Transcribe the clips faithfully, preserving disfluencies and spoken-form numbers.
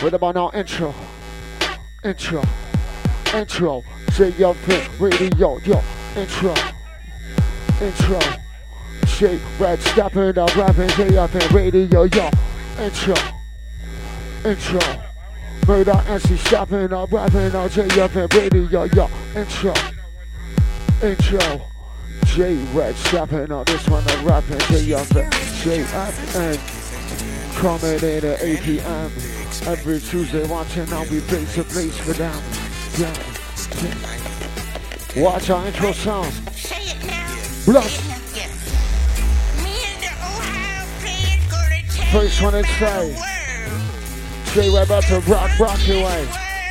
What about now? Intro. Intro. Intro. J F N Radio. Yo. Intro. Intro. J Red stepping up, rapping J F N Radio. Yo. Intro. Intro. Murder and she stepping up, rapping on J F N Radio. Yo. Intro. Intro. J Red stepping up, this one I'm rapping J F N. J F N. Coming in at eight P M every Tuesday, watching how we face a place for them. Yeah, yeah. Watch our intro sound. Blush. First one inside. Jay, we're about to rock, rock your way.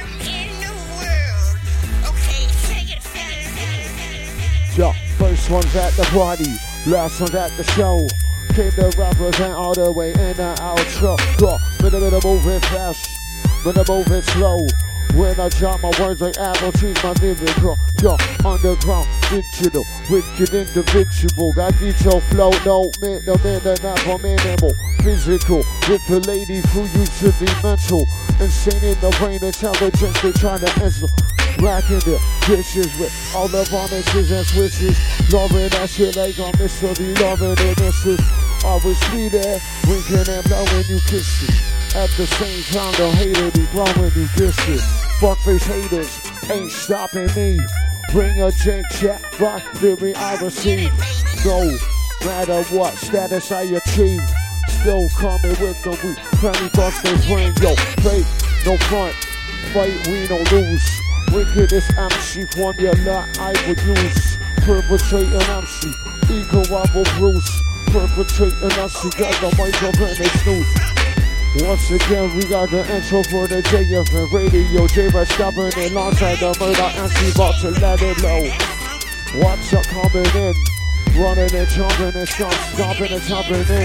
Yeah, first one's at the party, last one's at the show. Came to represent all the way in and outro. Go, with a little moving fast, with a moving slow. When I drop my words like apple trees, my lyrical. Yo, underground, digital, wicked individual. Got detail flow, no min, no minute, not for minimal. Physical, with the lady who used to be mental. Insane in the brain, intelligence, they trying to answer. Racking the dishes with all the promises and switches. Loving that shit like I'm mystery, loving the misses. Always be there, winking and blowing you kisses. At the same time, the hater be blowing you kisses. Fuckface haters ain't stopping me. Bring a drink, chat, rock, theory, I receive. No matter what status I achieve, still coming with the weak. Plenty thoughts they bring, yo, play, no front, fight, we no lose. Wickedest M C formula I would use. Perpetrating M C, equal rival Bruce. Perpetrating M C, got the microphone they snooze. Once again, we got the intro for the J F N Radio. J-Red stopping in alongside the murder M C, about to let it blow. What's up coming in? Running and jumping and stop, stomping and jumping in.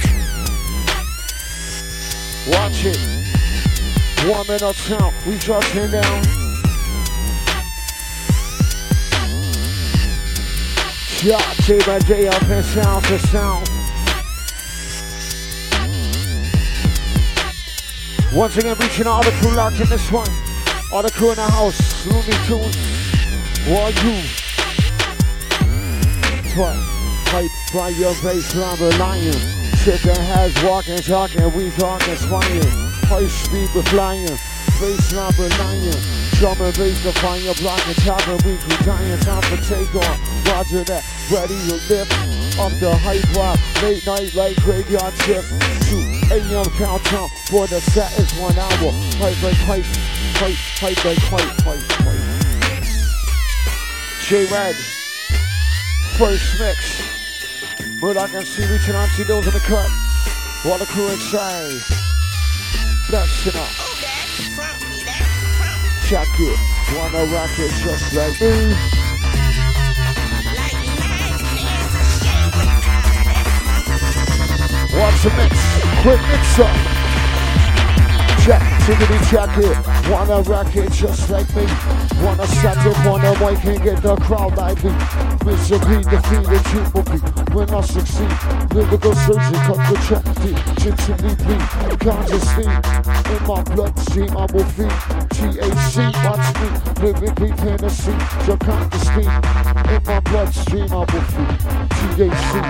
Watch it. Warming up sound, we dropping down. Yeah, J-Red J F N sound to sound. Once again, reaching all the crew locked in this one. All the crew in the house, Looney Tunes. What you? What? Hype, fire, bass, lumber, lion. Chicken heads, walking, talking, we talking, swinging. High speed, we're flying. Bass, lumber, lion. Drum and bass, the fire, blocking, chopping, we crew dying. Time for takeoff. Roger that, ready to lift up the hype rock, late night like graveyard shift. two A M countdown for the set is one hour. Hype like hype, hype, hype like hype, hype, hype. J-Red, first mix. Murdoch and C reaching on to those in the cut. While the crew inside. Blessing up. Check it, wanna rock it just like me. What's the mix? Quick mix up. Check, tickety check it. Wanna rock it just like me. Wanna set it, wanna mic and get the crowd like me. Misery, defeated, triple B. When I succeed, lyrical surgeon, cut the track deep. Gently beat, consciously. In my bloodstream, I will feed. T H C, watch me. Lyrically, fantasy, your consciously. In my bloodstream, I will feed. T H C.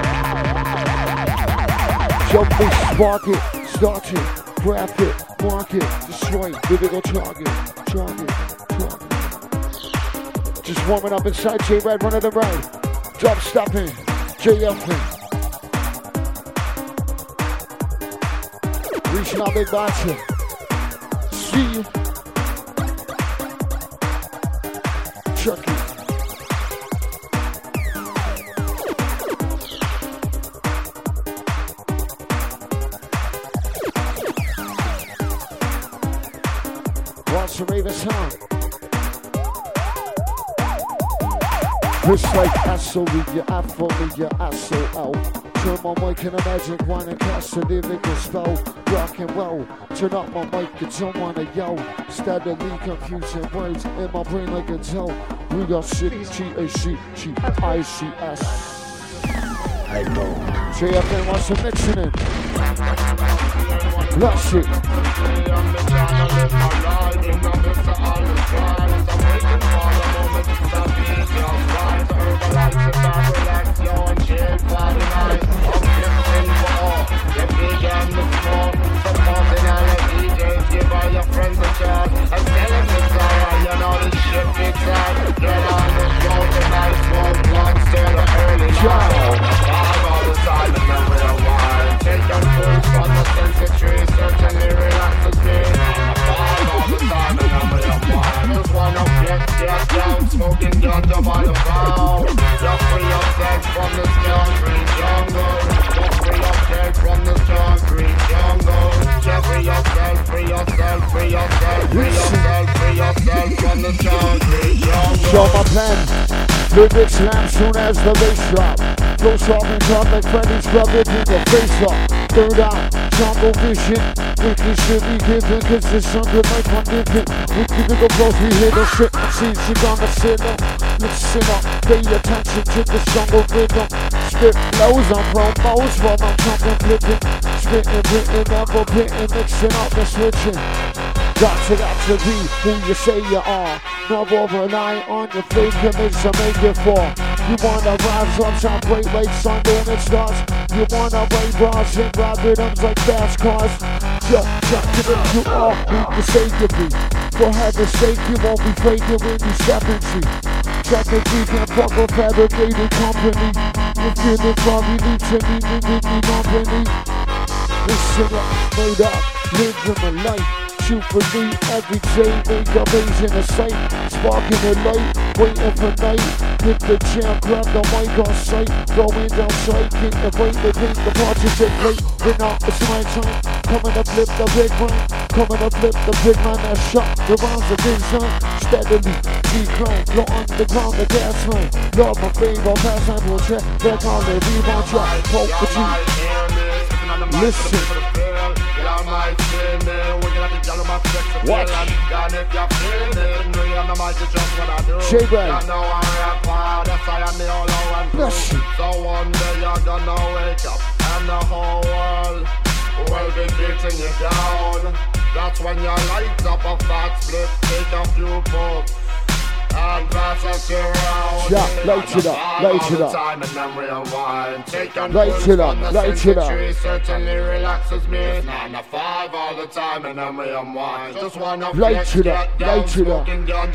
Jump it, spark it, start it, grab it, mark it, destroy it, lyrical target, target, target. Just warming up inside J-Red, running the right. Drop stopping, J F N. Reaching out big boxer. See you. Chucky. To Raven sound. It's like absolutely, your absolutely, your S O L. Turn my mic and imagine one and cast a lyrical spell. Rock and roll. Turn up my mic and don't wanna yell. Steadily confusing words in my brain like a toe. We got shit, T A C, G I C S. I know. J F N wants some mixing in. That's it. pen. Lyrics slam soon as the bass drop. Flow sharp and talk like Freddy's club, ripping your face up. Third eye, jungle vision. Wicked shit we giving, cause the sun good like one living. We keep it go close, we hear the shit. See, she gonna sit up. Listen up, pay attention to the jungle rhythm. Spit lows on promos while I'm jumping, flipping. Spitting, written, never pitting, mixing up and switching. Got to, got to be who you say you are. Never rely on your fake image to make it for. You wanna rise up, shine bright like sun when it starts. You wanna ride bars and ride rhythms like fast cars. Just, just give it you are who you say you be. For heaven's sake, you won't be faking when you step into. Check the deep and fuck a fabricated company. You feel it from me, need to me, me, me, me, company. Listen up, made up, live in the light. Shoot for me every day, make a raise in the sight. Sparking the light, waiting for night. Hit the jam, grab the mic on sight. Going down sight, get the break, the drink, the party take late. When out, it's my time. Coming to flip the big man. Coming to flip the big man that shot. The rounds of vision, steadily decline. Low underground, the gas line. Love my favor, pass and will check. Back on the rebound track, poke the G. Listen. Watch. J-Bag. Bless you. So one day you're gonna wake up and the whole world will be beating you down. That's when you light up a fat split, take a few puffs and pass us around. Yeah, light it up, light it up. Time and then rewind. Take on light it up, light it up. Certainly relaxes me. It's nine to five all the time and then we unwind. Just wanna light it up, light it up.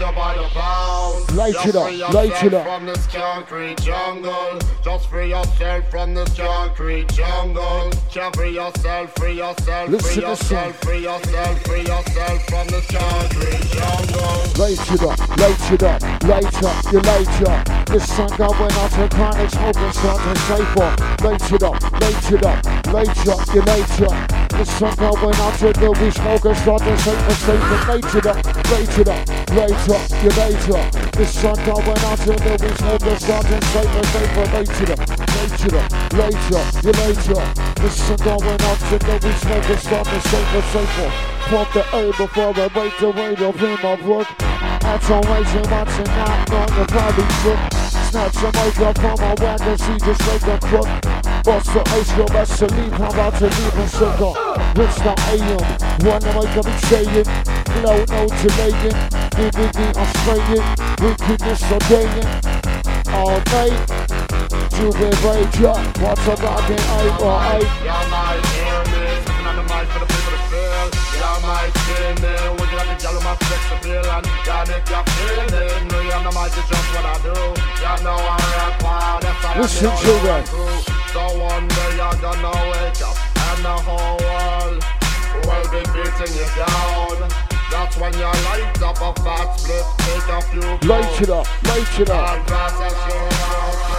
Light it up, light it up. From this concrete jungle. Just free yourself from this concrete jungle. Can't free yourself, free yourself, free yourself, free yourself, free yourself from this concrete jungle. Light it up, light it up. Light up, you light up. This sun going out to chronic smoking, start to cypher. Light it up, light it up, light up, you light up. This sun going out to the we smoking, start to cypher, cypher. Light it up, light it up, light up, you light up. This sun going out to the we smoking, start to cypher, cypher. Light it up, light it up, light up, you light up. This sun going out to the we smoking, start to cypher, cypher. Pump the A before I break the weight up in my book. That's on raising watching out on the probably shook. Snatch the mic up from my wagon, see just like a crook. Bust the ice, go best to leave, I'm about to leave and sugar. Rich the A M, one of my come saying. Flow no delaying, B B B I'm spraying. Wickedness so daying, all night. Juve rage up, what's a rockin' eight or eight? Y'all might hear me, sitting on the mic for the people to feel. Y'all might see me, working at the yellow my flex appeal. And y'all if y'all feeling it, me on the mic is just what I do. Y'all know I rap wild, that's how I listen do to that. So one day y'all gonna wake up and the whole world will be beating you down. That's when you light up a fat split, take a few light it up, light it up. and pass us around.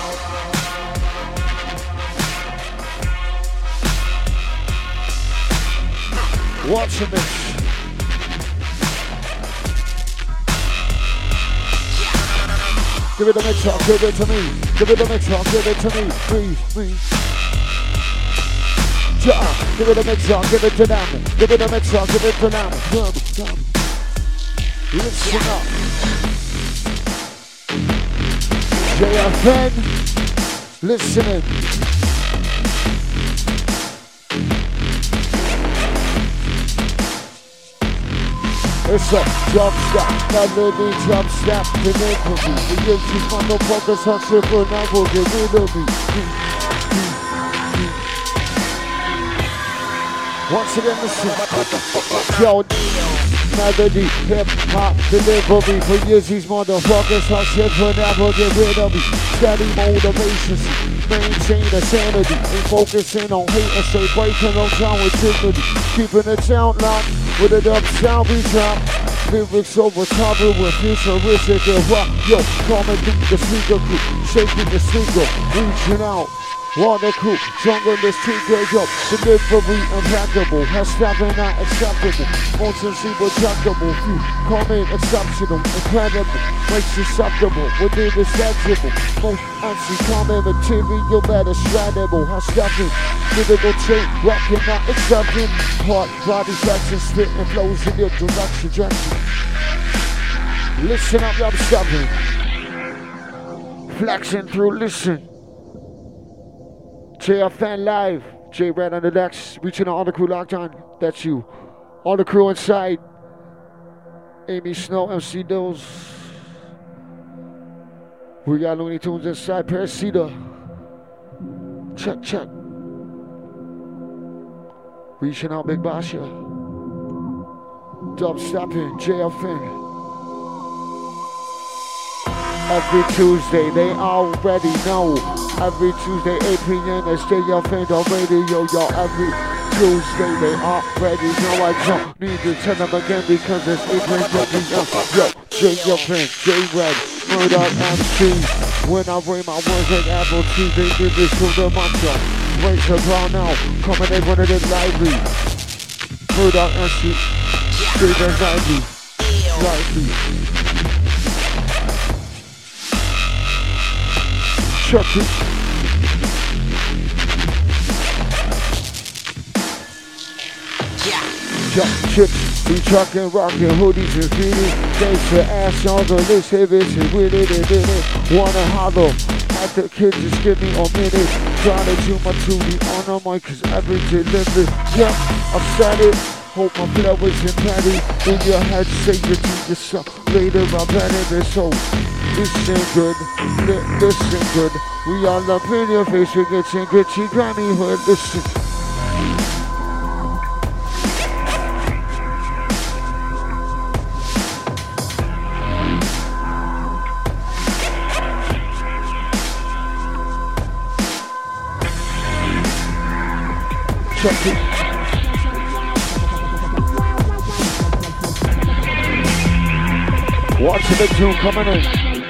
Watching this. Give it a mix up, give it to me. Give it a mix up, give it to me. Me, me. Ja, give it a mix up, give it to them. Give it a mix up, give it to them. Come, come. Listen up. J F N, listening. It's a jump stop, melody jump stop, the neighborhood. The guilty motherfuckers hustle for now will get rid of me. Once again, listen. Yo, melody, hip hop, delivery. For years these motherfuckers hustle for now will get rid of me. Steady motivation, maintain the sanity. Ain't focusing on hate and stay breaking on town with dignity. Keeping the town locked. With it up, sound we drop. Lyrics over top it with futuristic and rock. Yo, coming through the sneaker crew, shaking the sneaker, reaching out. Water cool, stronger than street grade up. Delivery impeccable, has stopping not acceptable. Most sensible, junkable, few come in exceptional, incredible, makes susceptible, with it is legible. Most anti-common material better shreddable, has stopping, lyrical chain, rocking not accepting. Heart, body flexion, spitting flows in your direction, direction. Listen up, I'm stopping. Flexing through, listen. J F N live, J Red on the decks, reaching out all the crew locked on. That's you. All the crew inside. Amy Snow, M C Dills. We got Looney Tunes inside, Parasita. Check, check. Reaching out, Big Basha. Dub stepping, J F N. Every Tuesday, they already know. Every Tuesday, eight p.m. It's J F N on radio, y'all. Every Tuesday, they already know. I don't need to tell them again because it's eight p.m. Yo, J F N, J Red, Murder M C. When I bring my words like Apple T V, they do this to the mantra. Raise the ground now, coming in one of them lively. Murder M C, J Red lively, lively. Check it. Yeah. Jump chips, we truckin', rockin', hoodies and feeding. Thanks to ass on the list, hey bitch, with it and in it. Wanna holler at the kids, just give me a minute. Trying to do my duty on the mic, cause everything limit. Yeah, I've said it. Hope my flow isn't petty. In your head, say you to yourself. Later, I'm better than so. Listen good, li- listen good. We all up in your face, we're getting gritty, granny hood. Listen. Check it. Watch the big tune coming in.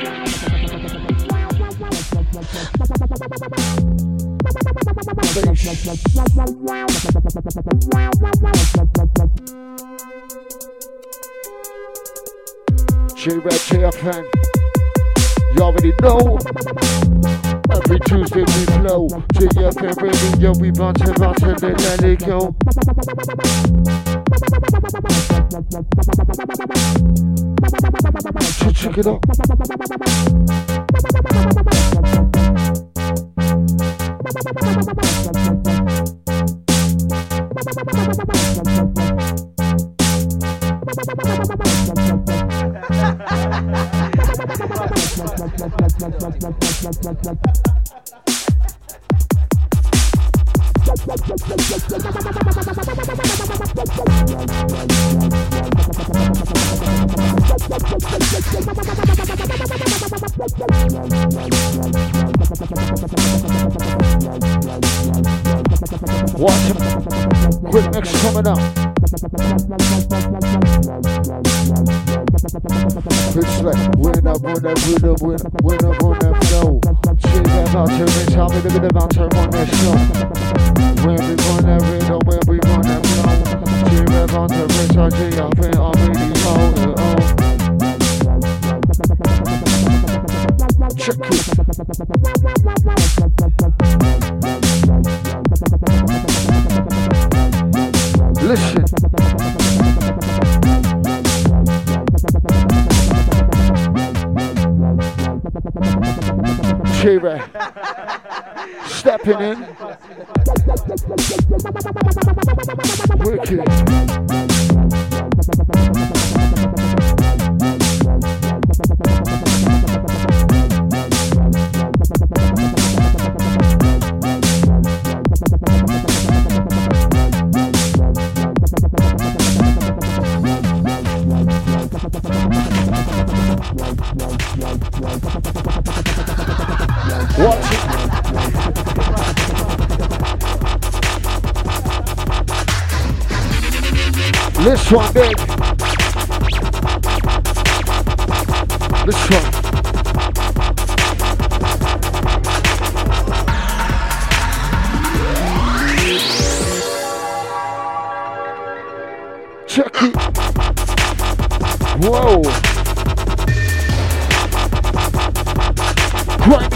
J Red, J F N. You already know. Every Tuesday we flow. J F N radio, we bounce and bounce and then let it go. Check it out. Watch him. Quick mix coming up. It's like when I run that rhythm, when, when I run that flow. Shit that bouncer, bitch, how me look at the bouncer on that show. When we run that rhythm, when we run that flow. Shit that bouncer, bitch, I J F N already know. Check it. Listen. J-Ray. Stepping in. Wicked. Watch it. This one, big. This one. Whoa. Grimy.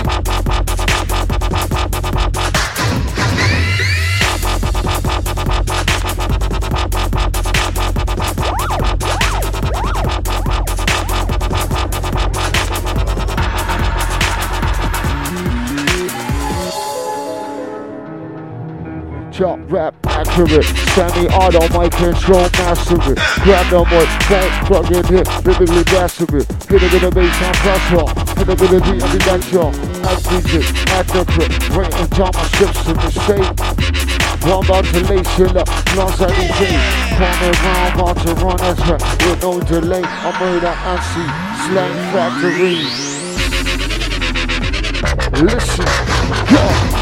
Chop rap accurate, semi-auto, my control master it. Grab no more, bank, plug it in, vividly master it. Get a bit of bass on pressure, get a bit of beat on the electro. As D J, at the grip, bring and down my strips to the state. One about to lace it up, lost everything. Corner round, about to run as well, with no delay. I murder and see, slang factory. Listen, go.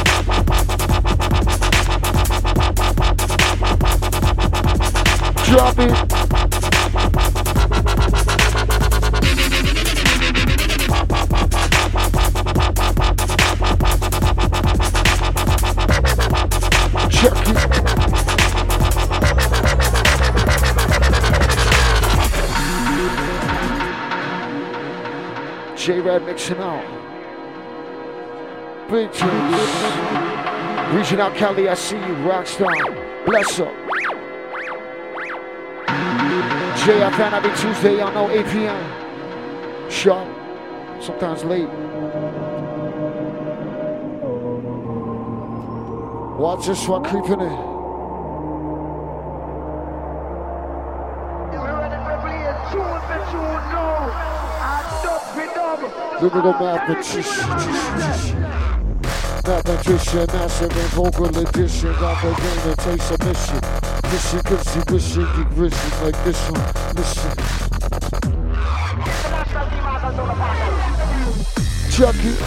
Drop it. Check it. J-Rad mixing out. Big tunes. Reaching out Cali, I see you, Rockstar. Bless up. J F N every Tuesday, y'all know, eight p m Sharp, sometimes late. Watch this one creeping in. Look at the mathematician. Mathematician, massive and vocal addition. Got the game to take submission. Mission, cause you wishing you wishing like this one. Listen. Chucky.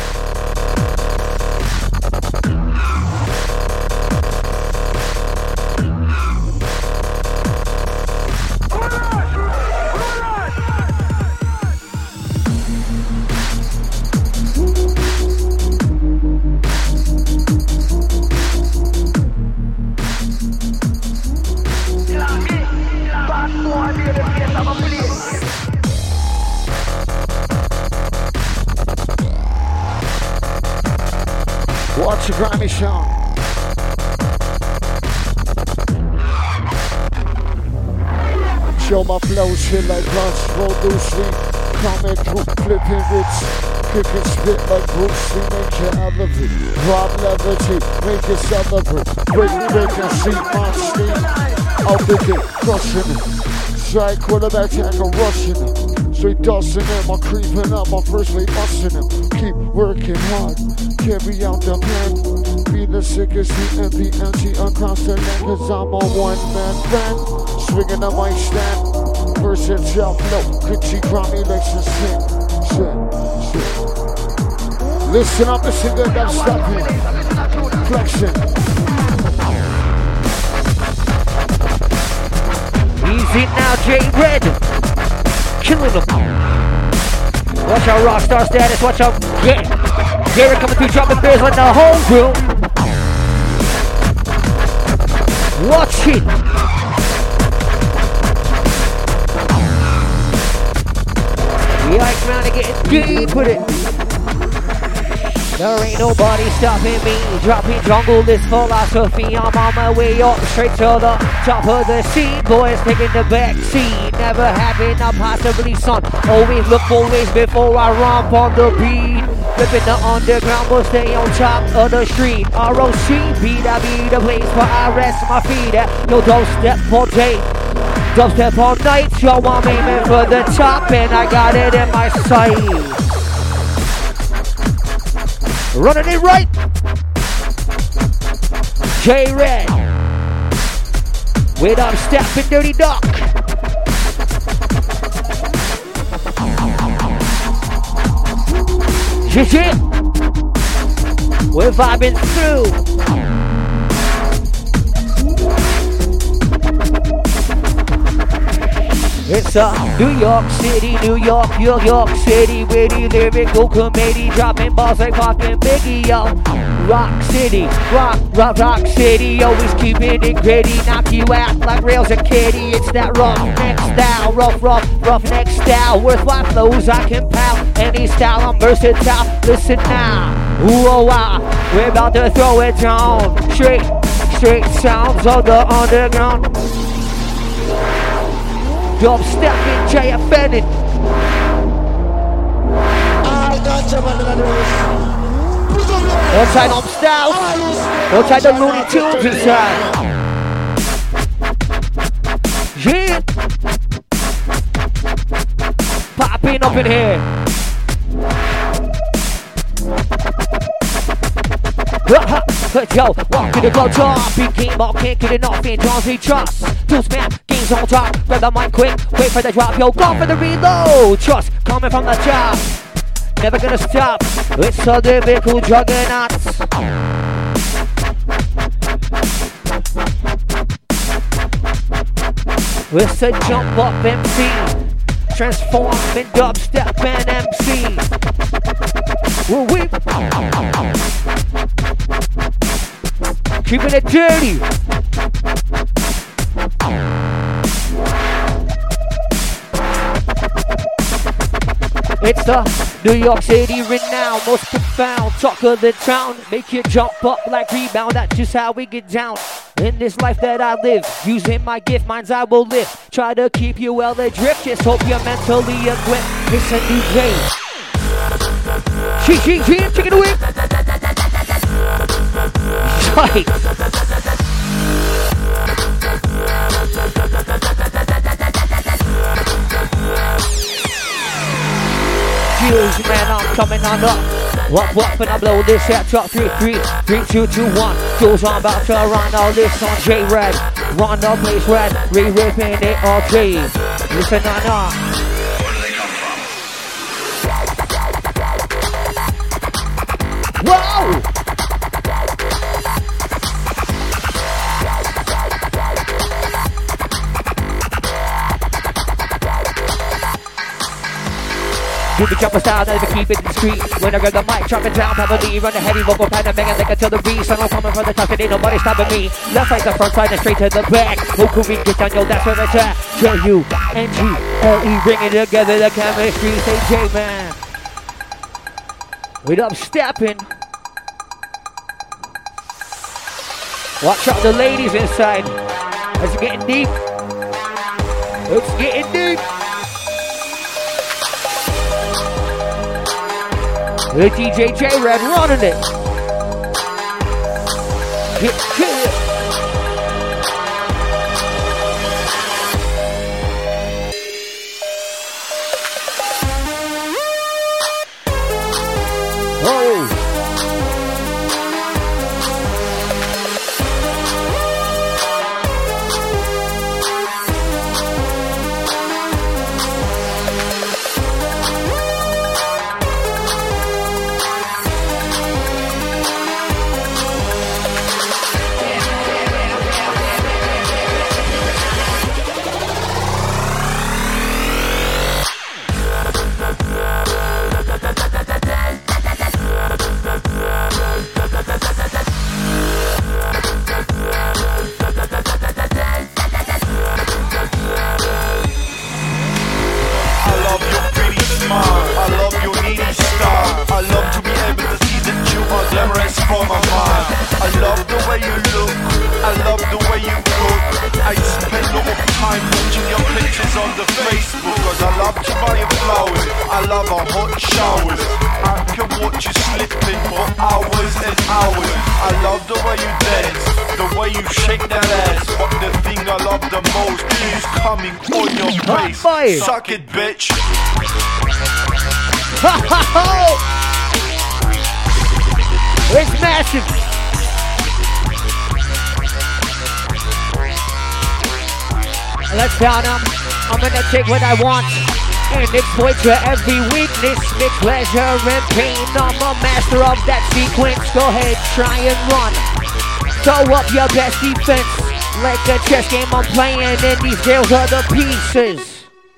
Watch the grimy sound. Show my flows hit like lunch, roll through sleep, comment through flipping wits, kick and spit like Bruce Lee, make you elevate, drop levitate, make you celebrate, break, break and see my sleep, out the gate, crushing it, strike quarterback tackle, rushing it, straight dusting him, I'm creeping up, I'm first late busting him, keep working hard, carry out the plan, be the sickest, he and be empty across the land, cause I'm a one-man band. Swinging the mic stand, versatile flow, Gucci grimy legs and sing, shit, shit. Listen up, listen good, I'm stopping, flexion. Easy now, J-Red, killing them. Watch out, Rockstar status, watch out, yeah. J-Red coming through, dropping bears like the whole crew. Watch it. Yikes, man, to get deep with it. There ain't nobody stopping me. Dropping jungle, this philosophy. I'm on my way up, straight to the top of the scene. Boys taking the back seat. Never having a possibility, son. Always look for ways before I romp on the beat. Ripping the underground, but stay on top of the street. R O C, B W, the place where I rest my feet at. Yo, don't step for day. Dubstep all night, yo, I'm aiming for the top and I got it in my sight. Running it right. J-Red. With Upstep and Dirty Duck. Shit, we're vibing through. It's a New York City, New York, New York City, witty lyrical committee, dropping balls like fucking Biggie, yo. Rock City, rock, rock, rock City, always keeping it gritty, knock you out like rails a kitty. It's that rough neck style, rough, rough, rough neck style, worthwhile flows I can pound, any style I'm versatile. Listen now, ooh oh ah, we're about to throw it down, straight, straight sounds of the underground. Dubstep J F N. Outside on styles, outside the Looney Tunes inside. Yeah. Popping up in here. Yo, walk to the go top, big game ball, can't get enough in John Z Trust. Two span, games on top, grab the mic quick, wait for the drop, yo, go for the reload. Trust, coming from the top, never gonna stop, it's a lyrical juggernaut. It's a jump up M C, transform in dubstep and M C. Will we? Keeping it dirty. It's the New York City renowned, most profound talk of the town. Make you jump up like rebound, that's just how we get down. In this life that I live, using my gift, minds I will lift. Try to keep you well adrift, just hope you're mentally equipped. It's a new day. She, she, she, take it away. Right. Cheers, man, I'm coming on up. Walk, walk, and I blow this at top three, three, three, two, two, one. Goes on about to run all this on J-Red. Run the place red, re-ripping it all J. Listen on up. Whoa! Do the jumper style, never keep it discreet. When I grab the mic, chopping down, probably run a heavy vocal pattern, banging like until the beat. So I'm coming from the top, and ain't nobody stopping me. Left, right, the front side, and straight to the back. Who could we get down, yo, that's where it's at. J U N G L E, bringing together the chemistry. Say J, man. We up stepping. Watch out the ladies inside. It's getting deep. It's getting deep. The D J J-Red running it. Get, get it. Oh. Suck it, bitch. It's massive. Let's down them. I'm gonna take what I want and exploit your every weakness, mix pleasure and pain. I'm a master of that sequence. Go ahead, try and run. Throw up your best defense. Like a chess game I'm playing, and these girls are the pieces.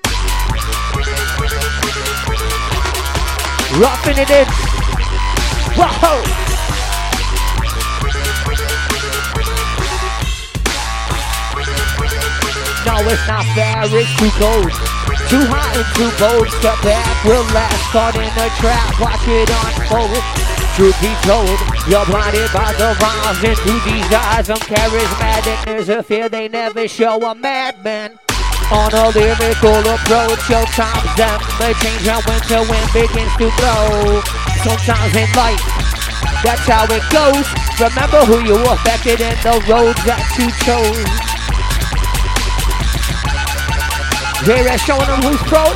Roughing it in. Whoa! No, it's not fair, it's too cold. Too hot and too bold. Step back, relax, caught in a trap. Watch it unfold. Truth be told, you're blinded by the rhymes. And through these eyes, I'm charismatic. There's a fear they never show a madman. On a lyrical approach, your times them may change and winter wind begins to blow. Sometimes in life, that's how it goes. Remember who you affected and the roads that you chose. They're showing them who's pro.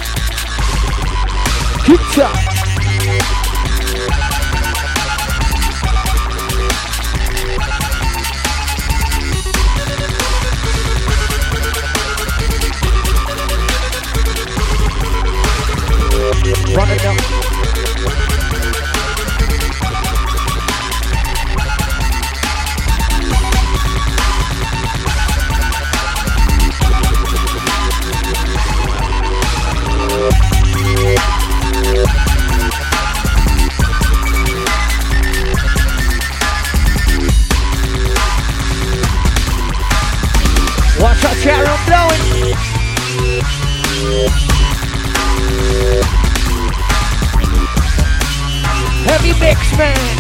Good job. Run it up. Watch out, chair, I'm blowing. Heavy mix, man.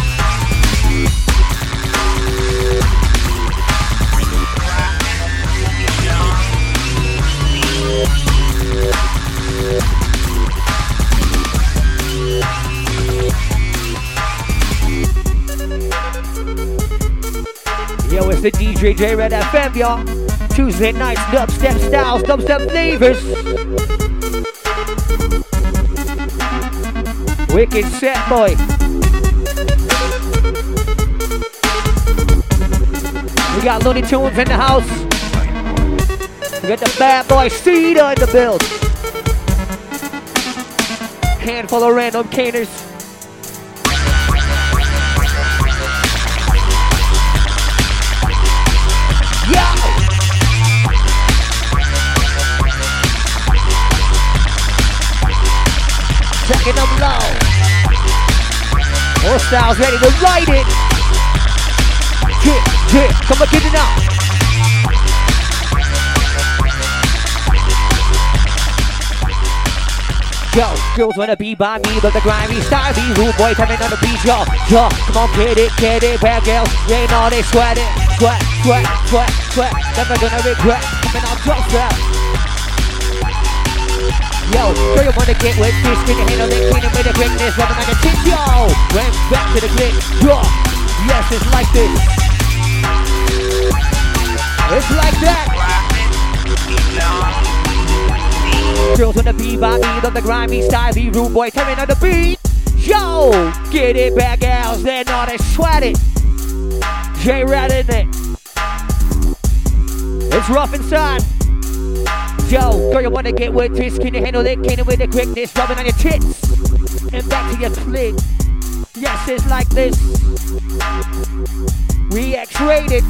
Yo, it's the D J J Red F M, y'all. Tuesday nights, dubstep styles, dubstep flavors. Wicked set, boy. We got Looney Tunes in the house. We got the bad boy Cedar in the build. Handful of random caners. Yeah! Taking them low. All styles ready to ride it. Drip, drip, come on, get it out. Yo, girls wanna be by me, but the grimy style be rude boy coming on the beat, yo. Yo, come on, get it, get it, bad girls, they know they sweat it. Sweat, sweat, sweat, sweat, never gonna regret coming on top rap. Yo, girl, you wanna get with this, can you handle it, clean it with the quickness, rubbing on your tip, yo. Went back to the click, yo. Yes, it's like this. It's like that. Girls wanna be by me, on the grimy style, be rude boy, coming on the beat. Yo, get it, bad gals, they know they sweat it. J-Rat in it. It's rough inside. Yo, girl, you wanna get with this, can you handle it, can you with the quickness, rubbing on your tits. And back to your clit. Yes, it's like this. We X-rated.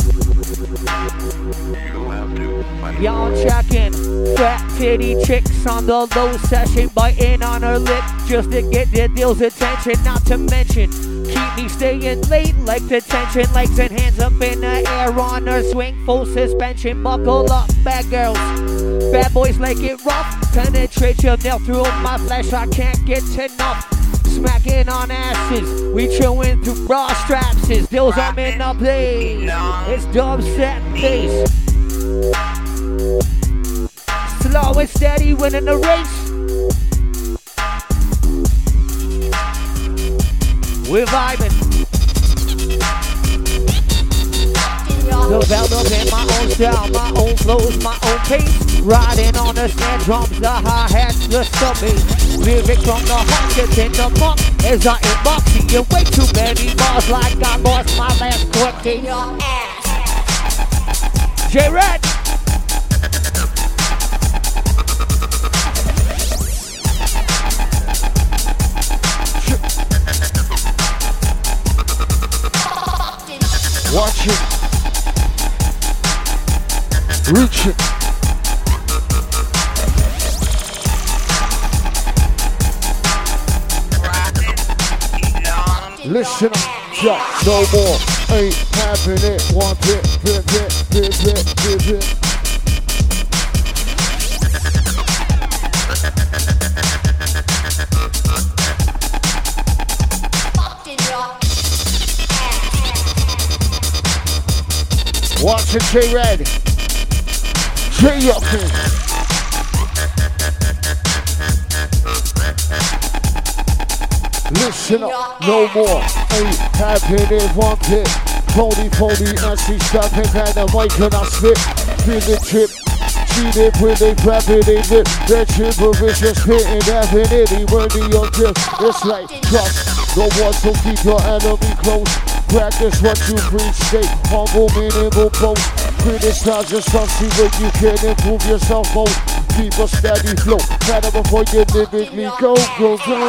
Y'all checking. Fat titty chicks on the low session, biting on her lip just to get their deal's attention. Not to mention, keep me staying late like detention. Legs and hands up in the air on her swing, full suspension. Buckle up, bad girls. Bad boys like it rough. Penetrate your nail through my flesh, I can't get enough. Smacking on asses, we chewing through bra straps. His deals I'm in the place. It's dub set pace. Slow and steady, winning the race. We're vibing. Developed in my own style, my own flows, my own pace. Riding on the snare drums, the hi-hats, the sub-bass. Lyrics from the heart, gets in the monk. As I embark, seeing way too many bars like I lost my last quick in your ass. J-Rat. Watch it. Reach it. Listen up, yo, no more. Ain't having it. One bit, bit, bit, bit, bit, bit, bit. Watch it, J-Red. J-Yuckin. Listen up, no more. Ain't having it one bit. Pony, pony, and she stopping at the mic and I spit. Feel the trip. Cheated when they grab it, they rip. That chip of vicious spitting, definitely worthy of gift. It's like trust. No one to keep your enemy close. Practice what you preach, stay humble, minimal boast. Criticize yourself, see where you can improve yourself most. Keep a steady flow, better before you lyrically go, go, go.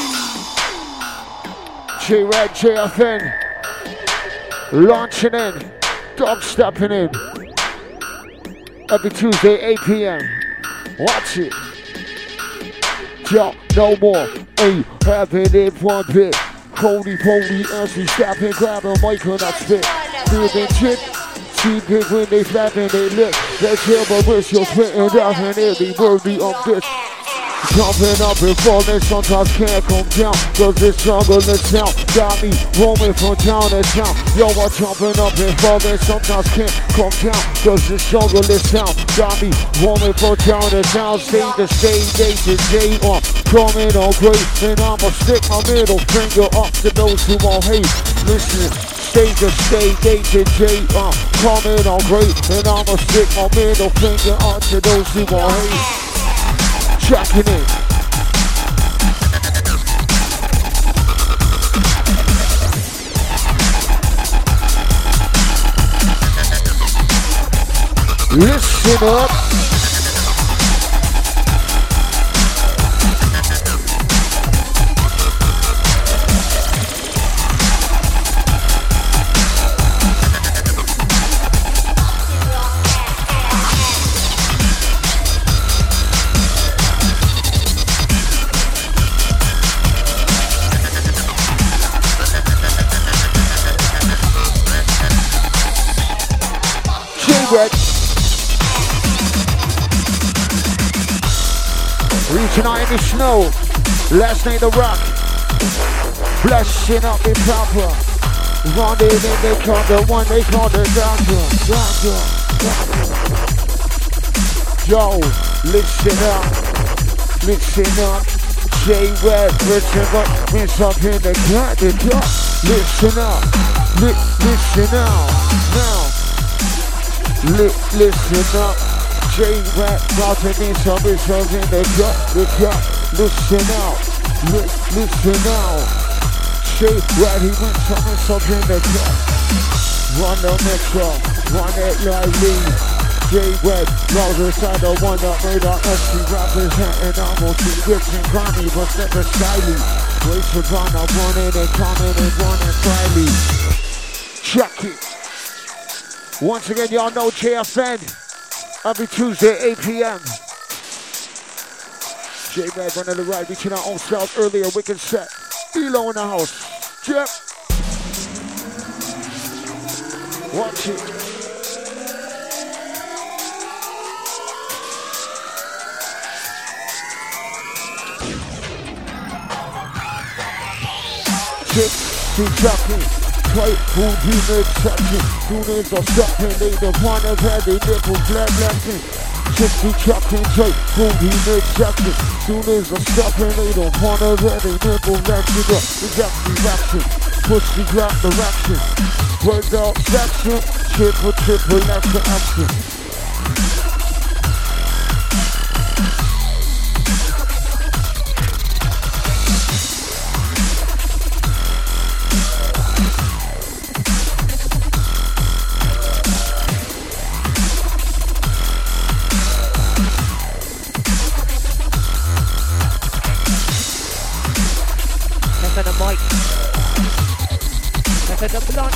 J-Rad, J F N, launching in, dog stepping in. Every Tuesday, eight p.m. Watch it. Yo, no more, ain't having it one bit. Cody, Pony, Nancy, stop and grab a mic when I spit. Feeling chip, cheap it when they flapping they lip. That chill, but wish you're spitting definitely worthy of this. Jumping up and falling, sometimes can't come down. Cause this jungle is sound got me roaming from town to town. Yo, I'm jumping up and falling, sometimes can't come down. Cause this jungle is sound got me roaming from town to town. Stay to stay, day to day on. Coming on great, and I'ma stick my middle finger up to those who won't hate. Listen, stay to stay, day to day on. Coming on great, and I'ma stick my middle finger up to those who won't hate. Checking in. Listen up. Reaching out in the snow, last night the rock, blessing up in proper. One day then they call the one they call the doctor, doctor, doctor. Yo, listen up, listen up. J-Red, listen up, rinse up in the cut, the cut. Listen up, li listen out, now. Li listen up. J-Rap, dropping in some results in the gut, the gut. Listen out, li listen out. J-Rap, he went some results in the gut. Run the metro, run it lively. J-Rap, y'all inside the one that made our S C representing almost the rich and grimy, but never styly. Waste upon our running and coming and running slyly. Check it. Once again, y'all know J F N. Every Tuesday, eight p.m. J-Rad running the right, reaching our own self earlier, wicked set. Elo in the house. Jep. Watch it. Chip, keep talking. Play who be the exception. Soon as I'm stuffing, they the one of heavy nipple flat lesson. Sixty chucking J, who be the exception. Soon as I'm stuffing, they the one of heavy nipple lesson. Exactly action, push the ground direction. Word out section, triple triple extra action. The blunt.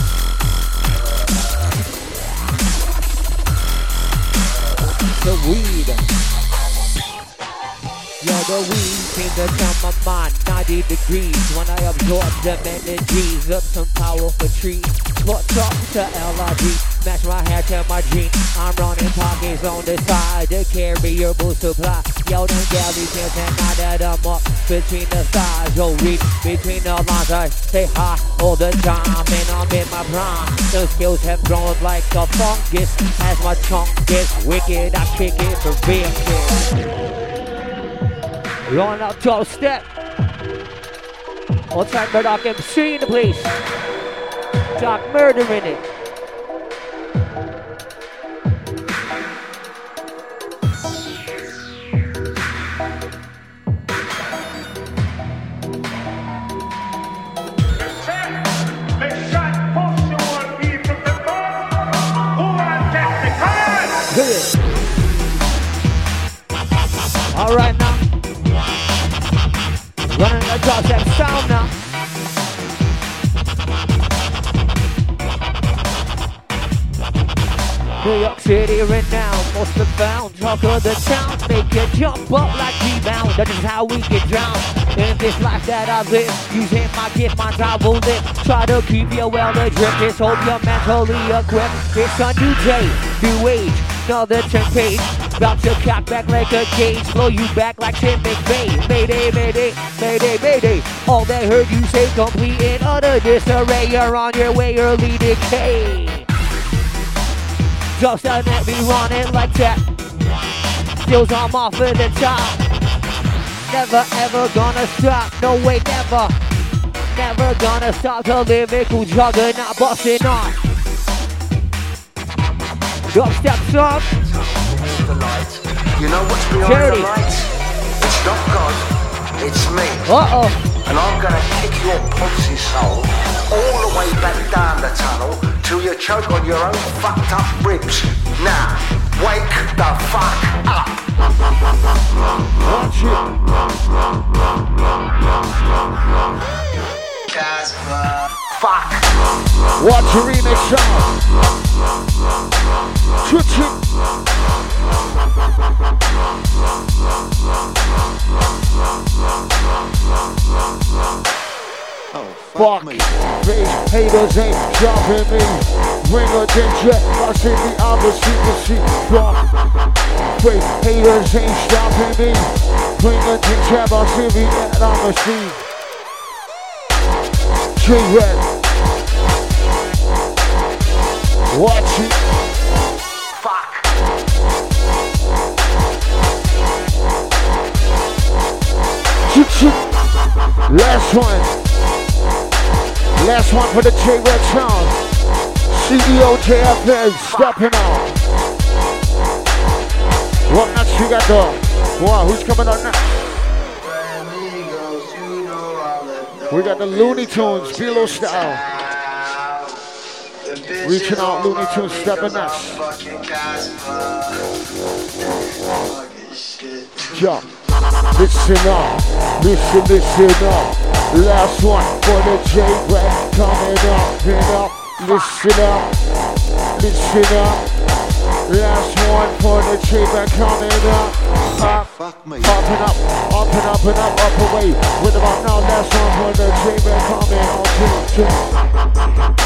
The weed. Yo, the weed seem to turn my mind ninety degrees when I absorb the energies of some powerful trees. But talk to L I G, match my hair to my jeans. I'm running pockets on the side to carry herbal supply. Yo, them galleys can't now that I'm up between the thighs. Yo, read between the lines. I say hi all the time and I'm in my prime. The skills have grown like a fungus as my tongue gets wicked. I kick it for real shit. Rolling out twelve step. All time Murdoch M C in the place. Doc murdering it. All right now, running the top step sound now. New York City renowned, most profound talk of the town. Make it jump up like rebound. That is how we get drowned in this life that I live. Using my gift, my time will live. Try to keep you well adrift. Just hope you're mentally equipped. It's a new day, new age, another turn page. About to cock back like a cage, blow you back like Tim McVeigh. Mayday, mayday, mayday, mayday. All they heard you say, complete and utter disarray. You're on your way, early decay. Just let me run it like that. Skills I'm off at the top. Never ever gonna stop. No way, never. Never gonna stop the lyrical juggernaut busting off. Dubstep song. The light. You know what's behind Dirty. the light? It's not God, it's me. Uh-oh. And I'm gonna kick your Ponzi soul all the way back down the tunnel till you choke on your own fucked up ribs. Now, wake the fuck up. Watch it. Fuck. Watch your remix sound. Switch it. Fuck me. These haters ain't dropping me. Bring a danger. I see the opposite. The sheep drop. Wait, haters ain't stopping me. Bring a danger. I see the that I'm a sheep. J-Red. Watch it. Fuck. Last one. Last one for the J-Red sound. C E O J F N stepping out. What next you got though? Wow, who's coming on next? We got the Looney Tunes, Below style. Reaching out, Looney Tunes stepping next. Jump. Listen up, listen, listen up. Last one for the J-Red coming up, and up. Listen up, listen up. Last one for the J-Red coming up. Up, Fuck me. up and up, up and up and up, up away. With about now, last one for the J-Red coming on.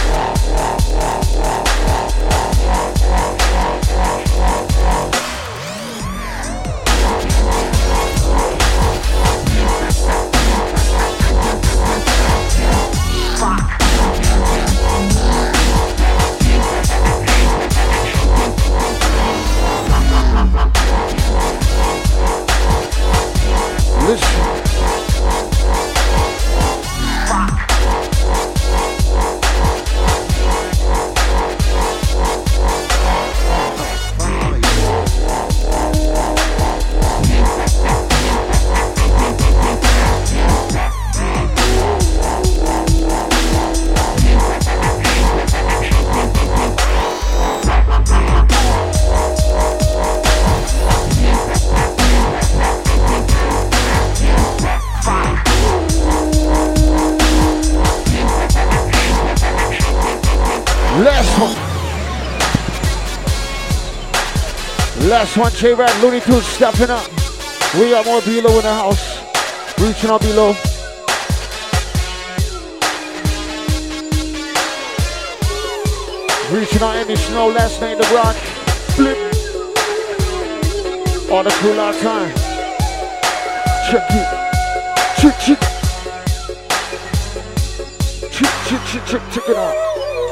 Listen. Last one. Last one, J-Red, Looney Tunes stepping up. We got more below in the house. Reaching out below. Reaching out in the snow last night in the rock. Flip. All the cool out time. Check it. Check, check. Check, check, check, check, check it out.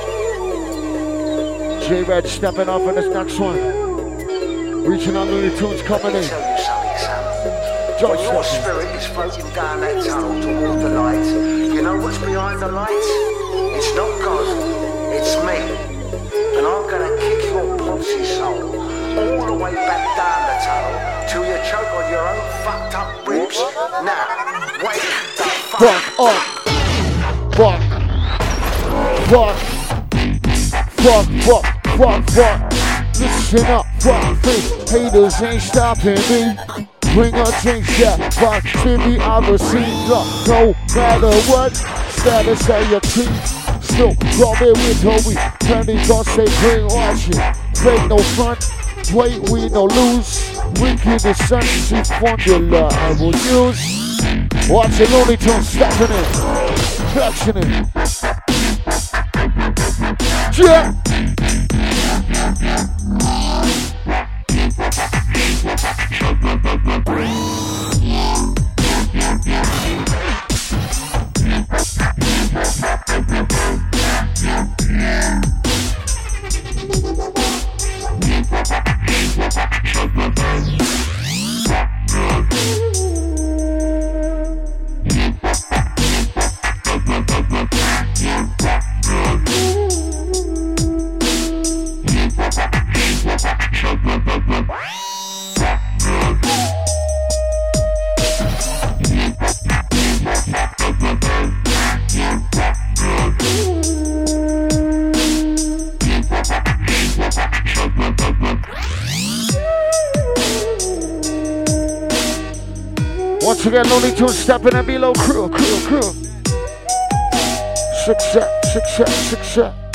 J-Red stepping up in this next one. Reaching out Looney Tunes coming in. When your spirit is floating down that tunnel toward the light, you know what's behind the light? It's not God, it's me. And I'm gonna kick your poncy soul all the way back down the tunnel till you choke on your own fucked up ribs. Now, wake the fuck, fuck up. Fuck. Fuck. Fuck, fuck, fuck, fuck. Listen up, fuck face. Haters ain't stopping me. Bring a drink, yeah, fuck Timmy, I receive up. No matter what status of your team, still robbing with Toby. Turning on say bring watch it. Fake no front, wait we no lose. Wicked the sun, see formula I will use. Watch it, Looney Tunes stepping in, flexing it. Yeah. Once again, Looney Tunes stepping and below crew, crew, crew. Six set, six set, six set.